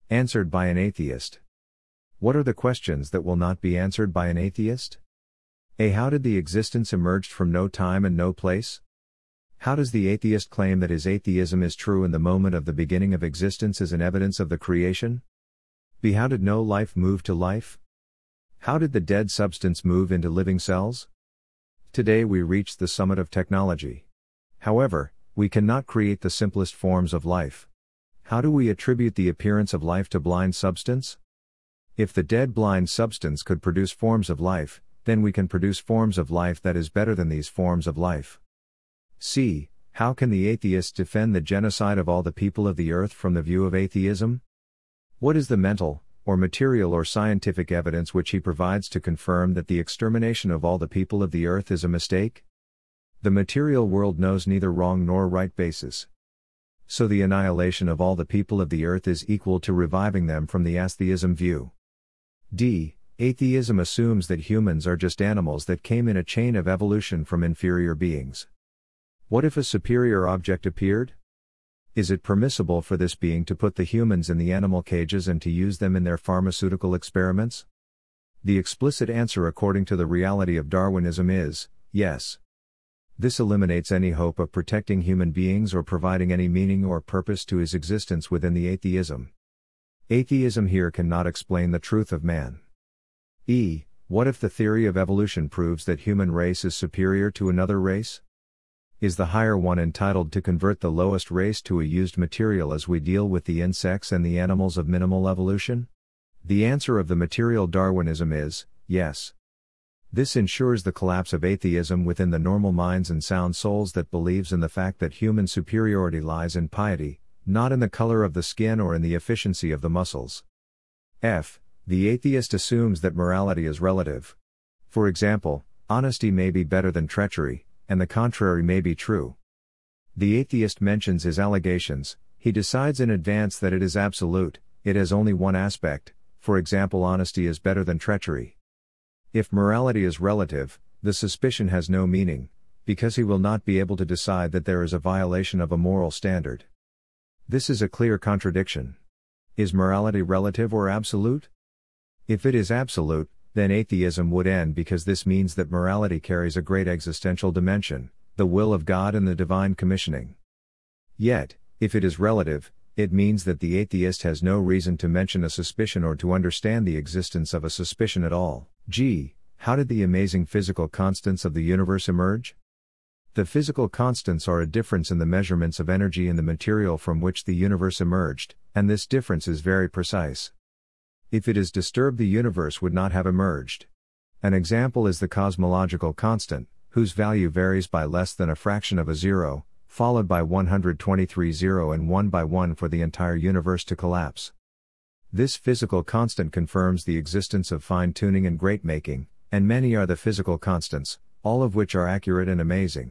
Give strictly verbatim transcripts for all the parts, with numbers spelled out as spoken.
Answered by an atheist. What are the questions that will not be answered by an atheist? A. How did the existence emerge from no time and no place? How does the atheist claim that his atheism is true in the moment of the beginning of existence as an evidence of the creation? B. How did no life move to life? How did the dead substance move into living cells? Today we reach the summit of technology. However, we cannot create the simplest forms of life. How do we attribute the appearance of life to blind substance? If the dead blind substance could produce forms of life, then we can produce forms of life that is better than these forms of life. C. How can the atheist defend the genocide of all the people of the earth from the view of atheism? What is the mental, or material or scientific evidence which he provides to confirm that the extermination of all the people of the earth is a mistake? The material world knows neither wrong nor right basis. So the annihilation of all the people of the earth is equal to reviving them from the atheism view. D. Atheism assumes that humans are just animals that came in a chain of evolution from inferior beings. What if a superior object appeared? Is it permissible for this being to put the humans in the animal cages and to use them in their pharmaceutical experiments? The explicit answer according to the reality of Darwinism is, yes. This eliminates any hope of protecting human beings or providing any meaning or purpose to his existence within the atheism. Atheism here cannot explain the truth of man. E. What if the theory of evolution proves that human race is superior to another race? Is the higher one entitled to convert the lowest race to a used material as we deal with the insects and the animals of minimal evolution? The answer of the material Darwinism is, yes. This ensures the collapse of atheism within the normal minds and sound souls that believes in the fact that human superiority lies in piety, not in the color of the skin or in the efficiency of the muscles. F. The atheist assumes that morality is relative. For example, honesty may be better than treachery, and the contrary may be true. The atheist mentions his allegations, he decides in advance that it is absolute, it has only one aspect, for example honesty is better than treachery. If morality is relative, the suspicion has no meaning, because he will not be able to decide that there is a violation of a moral standard. This is a clear contradiction. Is morality relative or absolute? If it is absolute, then atheism would end because this means that morality carries a great existential dimension, the will of God and the divine commissioning. Yet, if it is relative, it means that the atheist has no reason to mention a suspicion or to understand the existence of a suspicion at all. G. How did the amazing physical constants of the universe emerge? The physical constants are a difference in the measurements of energy in the material from which the universe emerged, and this difference is very precise. If it is disturbed, the universe would not have emerged. An example is the cosmological constant, whose value varies by less than a fraction of a zero, followed by one hundred twenty-three zero and one by one for the entire universe to collapse. This physical constant confirms the existence of fine-tuning and great-making, and many are the physical constants, all of which are accurate and amazing.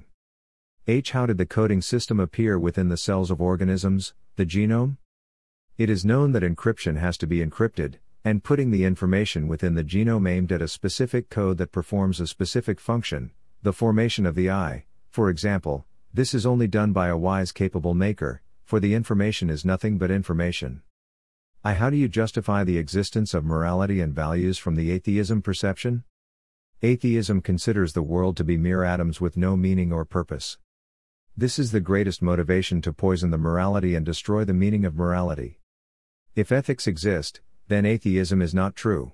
H. How did the coding system appear within the cells of organisms, the genome? It is known that encryption has to be encrypted, and putting the information within the genome aimed at a specific code that performs a specific function, the formation of the eye, for example, this is only done by a wise capable maker, for the information is nothing but information. I. How do you justify the existence of morality and values from the atheism perception? Atheism considers the world to be mere atoms with no meaning or purpose. This is the greatest motivation to poison the morality and destroy the meaning of morality. If ethics exist, then atheism is not true.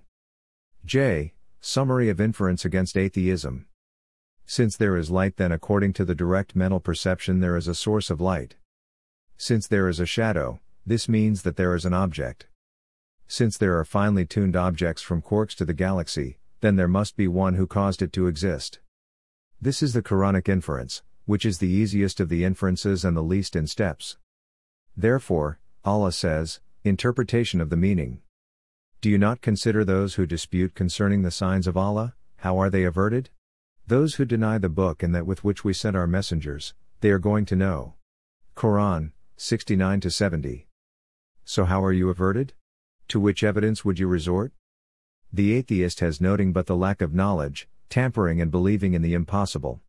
J. Summary of inference against atheism. Since there is light, then according to the direct mental perception there is a source of light. Since there is a shadow, this means that there is an object. Since there are finely tuned objects from quarks to the galaxy, then there must be one who caused it to exist. This is the Quranic inference, which is the easiest of the inferences and the least in steps. Therefore, Allah says, interpretation of the meaning. Do you not consider those who dispute concerning the signs of Allah, how are they averted? Those who deny the book and that with which we sent our messengers, they are going to know. Quran, sixty-nine to seventy. So how are you averted? To which evidence would you resort? The atheist has noting but the lack of knowledge, tampering and believing in the impossible.